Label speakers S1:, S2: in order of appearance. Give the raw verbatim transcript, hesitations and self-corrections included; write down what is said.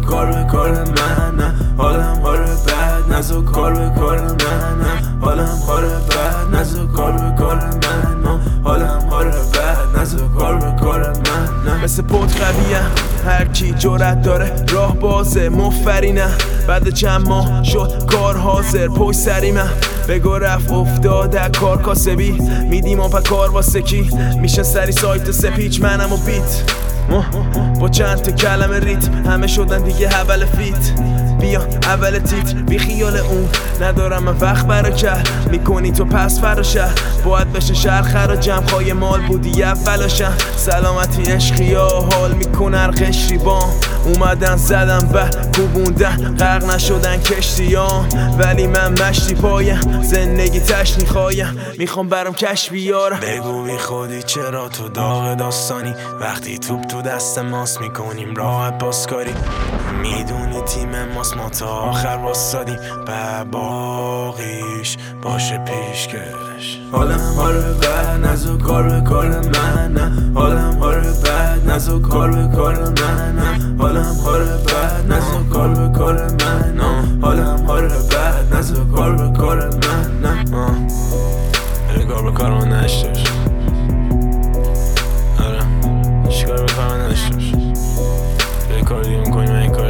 S1: کار به کار من نه، حالم حال بد نزو کار به کار من نه، حالم حال بد نزو کار به کار من نه، حالم حال بد نزو کار به کار من نه.
S2: مثل پوت قویه هر کی جرأت داره راه بازه مفری نه، بعد چند ماه شد کار حاضر پشت سری من بگو رفت افتاده کار کاسبی میدیم و پا کار واسه کی میشه سری سایت سپیچ منم و بیت با چند تا کلمه ریت همه شدن دیگه حول فیت بیا اول تیتر بی خیال اون ندارم من وقت برا کر میکنی تو پس فراشه باید بشه شهر خرا جمع خواهی مال بودی اولاشم سلامتی عشقیا حال میکنه هر قشری بام اومدن زدن به کوبوندن غرق نشدن کشتیام ولی من مشتی پایم زندگی تشنی خوایم میخوام برام کش بیارم.
S1: بگو بی خودی چرا تو داغ داستانی وقتی توپ تو دست ماست میکنیم راحت پاسکاری میدونی تیم ماست ما تا آخر واسادیم به باقیش باشه پیشکش. حالم حال بد نزو کار به کار من نه، حالم حال بد نزو کار به کار من نه، حالم حال بد نزو کار به کار من نه، حالم حال بد نزو کار به کار من نه. کار به کار من نشته باشه، آره هیچ کار به کار من نشته باشه، یه کار دیگه میکنی من این کار